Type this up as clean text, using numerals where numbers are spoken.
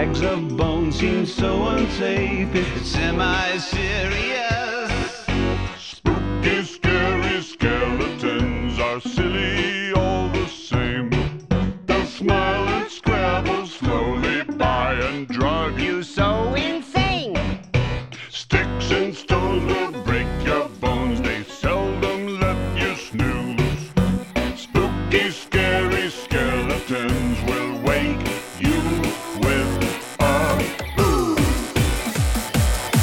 bags of bones seem so unsafe. It's semi-serious. Spooky, scary skeletons are silly all the same. They'll smile and scrabble slowly by and drive you You so insane. Sticks and stones will break your bones.